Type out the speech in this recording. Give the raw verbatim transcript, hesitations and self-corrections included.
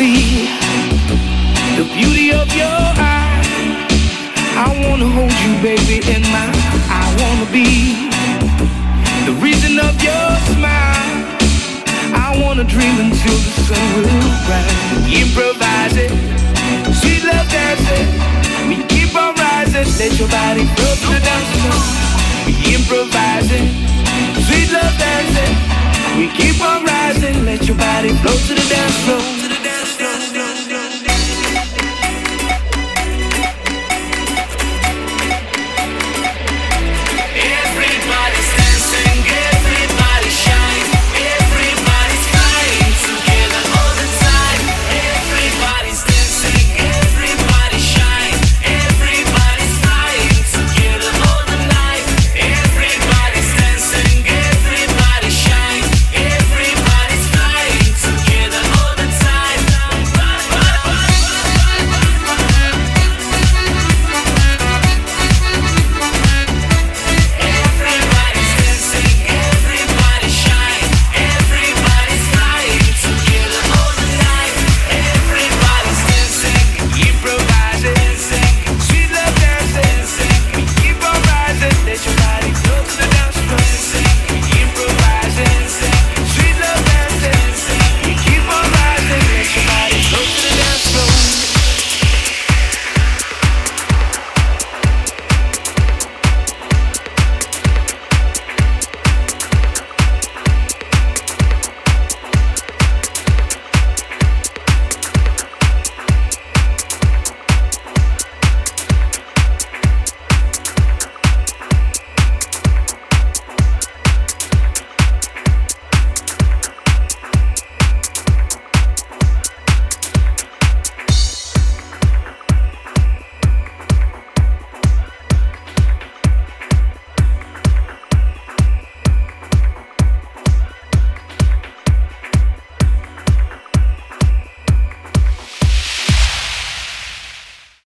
see the beauty of your eyes. I wanna hold you, baby, in my. I wanna be the reason of your smile. I wanna dream until the sun will rise. Improvise it, sweet love dancing. We keep on rising, let your body flow to the dance floor. We improvise it, sweet love dancing. We keep on rising, let your body flow to the dance floor.